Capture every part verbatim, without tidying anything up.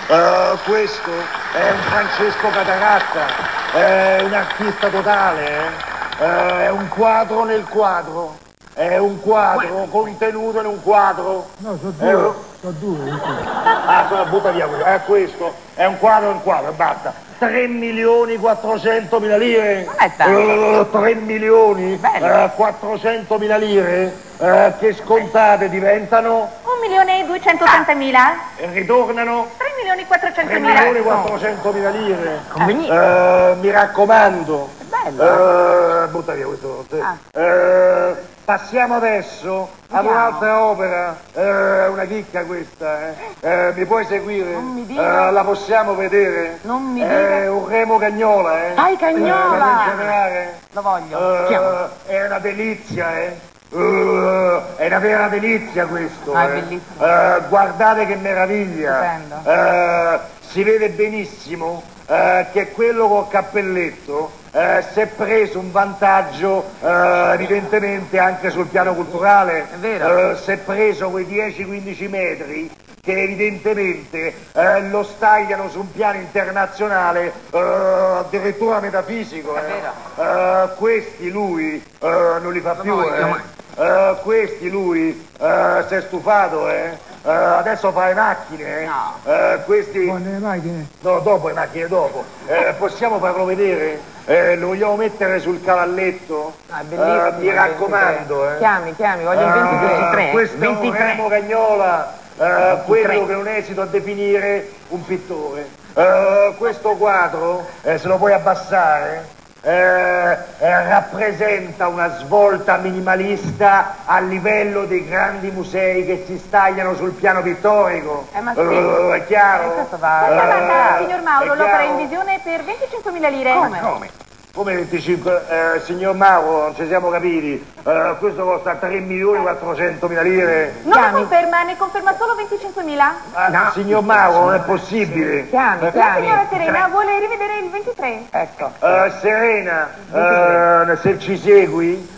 Uh, questo è un Francesco Cataratta, è un artista totale, eh? Uh, è un quadro nel quadro, è un quadro contenuto in un quadro. No, sono due, uh, sono due. Ah, sono butta via quello, è questo, è un quadro in quadro, basta. tre milioni quattrocentomila lire. Non è tanto. Uh, tre milioni uh, quattrocentomila lire uh, che scontate diventano un milione duecentottantamila. E ritornano tre milioni quattrocentomila. tre milioni quattrocentomila lire. Conveniente. Uh, mi raccomando. È bello. Uh, butta via questo. Ah. Uh, passiamo adesso ad un'altra opera, uh, una chicca questa, eh. Uh, mi puoi seguire? Non mi dire. Uh, la possiamo vedere? Non mi È dire. un Remo Cagnola, eh. Dai, Cagnola! Uh, la generale. Lo voglio. Uh, è una delizia, eh. Uh, è una vera delizia questo. Ah, è eh. bellissimo. Uh, guardate che meraviglia. Uh, si vede benissimo uh, che quello col cappelletto uh, si è preso un vantaggio uh, evidentemente anche sul piano culturale. È vero. Uh, si è preso quei dieci quindici metri che evidentemente eh, lo stagliano su un piano internazionale, eh, addirittura metafisico. Eh. Eh, questi lui eh, non li fa più, voglio, eh. Eh, questi lui eh, si è stufato, eh. Eh, adesso fa le macchine, eh. No. Eh, questi... Buone le macchine. No, dopo le macchine, dopo. Eh, possiamo farlo vedere? Eh, lo vogliamo mettere sul cavalletto? Ah, è bellissimo. Eh, mi raccomando, eh. Chiami, chiami, voglio il ventitré. Eh, questo è un Remo Cagnola. Uh, quello che non esito a definire un pittore. Uh, questo quadro, eh, se lo puoi abbassare, eh, eh, rappresenta una svolta minimalista a livello dei grandi musei che si stagliano sul piano pittorico. Eh, ma sì. Uh, è chiaro? Eh, questo va- Guarda, guarda, Uh, signor Mauro, è l'opera chiaro? in visione per venticinquemila lire. Come? Come? Come venticinque? Eh, signor Mauro, non ci siamo capiti. Eh, questo costa tre milioni quattrocentomila lire. Non Chiami. lo conferma, ne conferma solo venticinquemila. Ah, signor Mauro, non è possibile. Chiami, La chiami. signora Serena vuole rivedere il ventitré. Ecco. Eh, Serena, eh, se ci segui,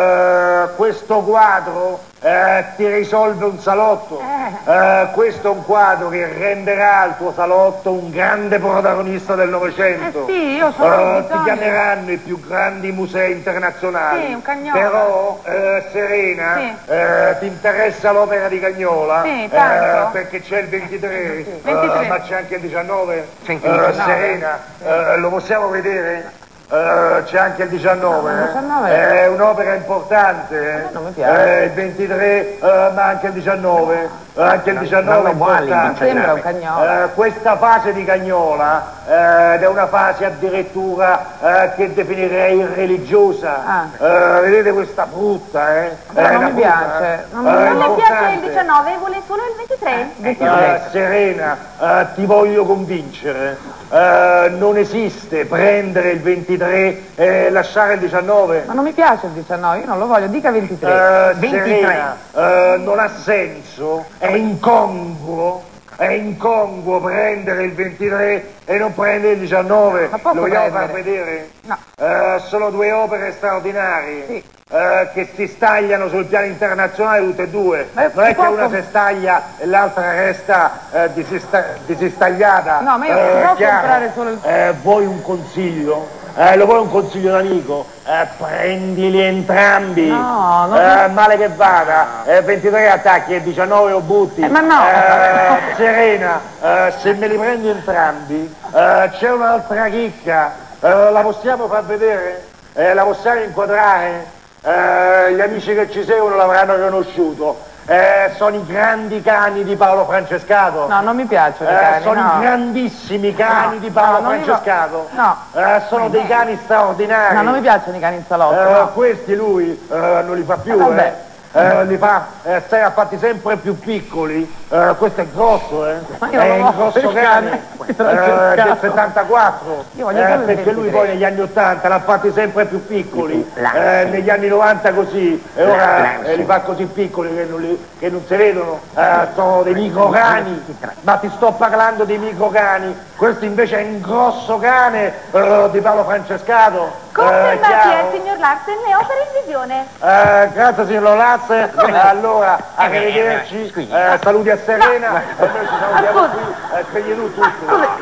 eh, questo quadro eh, ti risolve un salotto. Eh, questo è un quadro che renderà il tuo salotto un grande protagonista del Novecento. Eh sì, io sono Eh, bisogno. ti chiameranno i più grandi musei internazionali. Sì, un Cagnola. Però, eh, Serena, Sì. eh, ti interessa l'opera di Cagnola? Sì, tanto. Eh, perché c'è il ventitré, eh, ventitré. ma c'è anche il diciannove. C'è anche il Eh, diciannove. Serena, eh, lo possiamo vedere? Eh, c'è anche il diciannove, No, il eh. diciannove. È un'opera importante, eh. non mi piace. Eh, il ventitré, eh, ma anche il diciannove, eh, anche il diciannove è importante. Sembra un Cagnola. Eh, questa fase di Cagnola eh, ed è una fase addirittura eh, che definirei religiosa. Ah. Eh, vedete questa frutta, eh? Però È non una mi frutta, piace, eh. non mi- Eh, Non le piace il importante. diciannove, vuole solo il ventitré. Eh, Serena, eh, ti voglio convincere. Eh, non esiste prendere il ventitré e lasciare il diciannove. Ma non mi piace il diciannove, io non lo voglio, dica ventitré. Eh, Serena, eh, non ha senso, è incongruo, è incongruo prendere il ventitré e non prendere il diciannove. Ma posso Lo vogliamo far prendere? vedere? No. Eh, sono due opere straordinarie. Sì. eh, che si stagliano sul piano internazionale tutte e due. Ma Non è che posso- una si staglia e l'altra resta eh, disista- disistagliata. No, ma io Eh, posso chiaro? comprare solo il- Eh, vuoi un consiglio? Eh, lo vuoi un consiglio d'amico? Eh, prendili entrambi. No, non- Eh, male che vada. Eh, ventitré attacchi e diciannove o butti. Eh, ma no. Eh, Serena, eh, se me li prendi entrambi, eh, c'è un'altra chicca. Eh, la possiamo far vedere? Eh, la possiamo inquadrare? Eh, gli amici che ci seguono l'avranno conosciuto. Eh, sono i grandi cani di Paolo Francescato. No, non mi piacciono i Eh, cani, sono no. i grandissimi cani No, di Paolo no, non li vo- Francescato. no. Eh, sono dei cani straordinari. No, non mi piacciono i cani in salotto, Eh, no. Questi lui eh, non li fa più, Eh, vabbè. eh. Eh, li fa, eh, se ha fatti sempre più piccoli. Eh, questo è grosso, eh. Ma io È non un ho grosso il cane, cane, questo non c'è il eh, del caso. settantaquattro. Io voglio eh, solo il perché lui ventitré. poi negli anni ottanta l'ha fatti sempre più piccoli, eh, negli anni novanta così, e ora eh, li fa così piccoli che non, li- che non si vedono. Eh, sono dei microcani, ma ti sto parlando dei microcani. Questo invece è un grosso cane eh, di Paolo Francescato. Eh, Confermati chiaro? al signor Larsen le opere in visione. Eh, grazie signor Lolazze, allora arrivederci, eh, saluti a Serena e noi ci salutiamo qui, eh, Creglienu tutti.